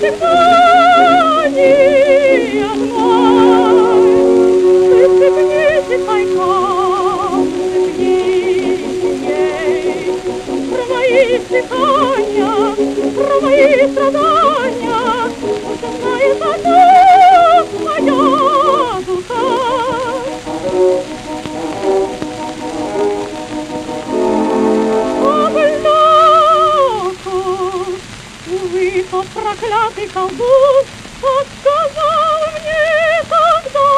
Про мои страдания, пусть знает одно моя душа. Увы, тот проклятый колдун отказал мне тогда.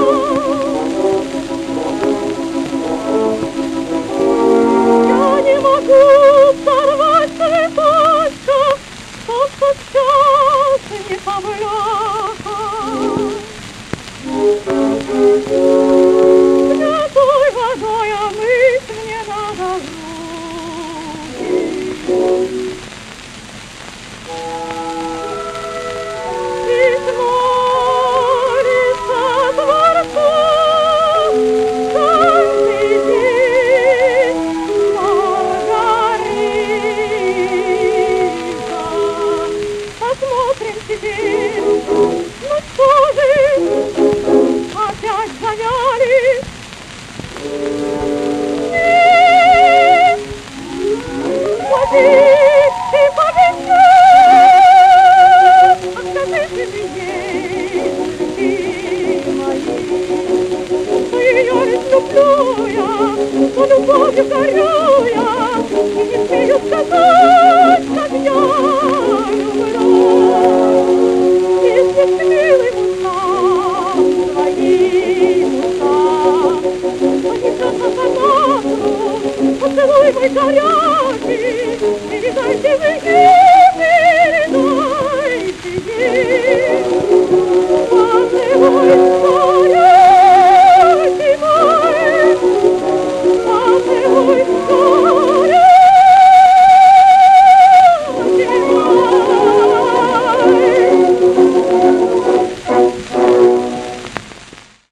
Я не могу сорвать цветочка, тот подчас не повляха. Святой водой омыть мне надо руки. Посмотрим теперь, ну что же, опять занялись? Нет, водички повезет, а скажите мне, стихи мои, что ее ведь люблю я, что любовью горю я, и не смею сказать, как я люблю. Если милым устам, твоим устам, понесется по ветру, поцелуй мой горячий, передайте вы